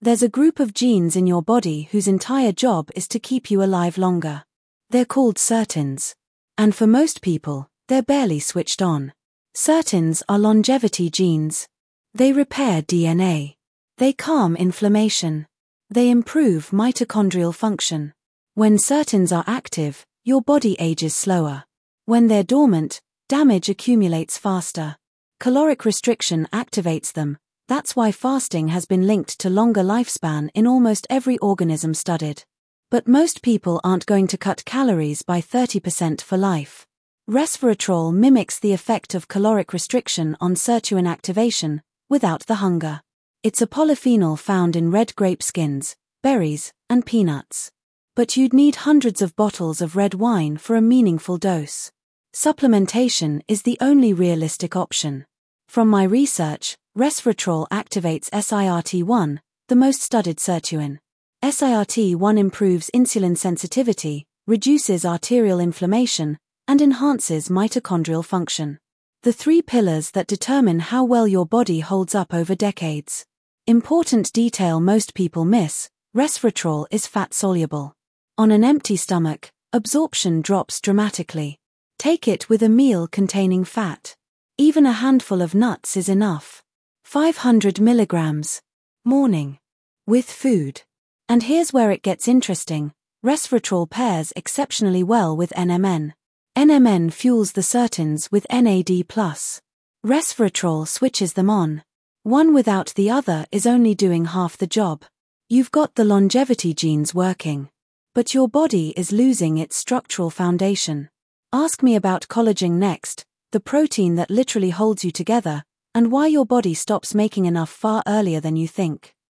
There's a group of genes in your body whose entire job is to keep you alive longer. They're called sirtuins. And for most people, they're barely switched on. Sirtuins are longevity genes. They repair DNA. They calm inflammation. They improve mitochondrial function. When sirtuins are active, your body ages slower. When they're dormant, damage accumulates faster. Caloric restriction activates them. That's why fasting has been linked to longer lifespan in almost every organism studied. But most people aren't going to cut calories by 30% for life. Resveratrol mimics the effect of caloric restriction on sirtuin activation, without the hunger. It's a polyphenol found in red grape skins, berries, and peanuts. But you'd need hundreds of bottles of red wine for a meaningful dose. Supplementation is the only realistic option. From my research, resveratrol activates SIRT1, the most studied sirtuin. SIRT1 improves insulin sensitivity, reduces arterial inflammation, and enhances mitochondrial function. The 3 pillars that determine how well your body holds up over decades. Important detail most people miss: resveratrol is fat-soluble. On an empty stomach, absorption drops dramatically. Take it with a meal containing fat. Even a handful of nuts is enough. 500 milligrams. Morning. With food. And here's where it gets interesting. Resveratrol pairs exceptionally well with NMN. NMN fuels the sirtuins with NAD+. Resveratrol switches them on. One without the other is only doing half the job. You've got the longevity genes working. But your body is losing its structural foundation. Ask me about collagen next, the protein that literally holds you together, and why your body stops making enough far earlier than you think.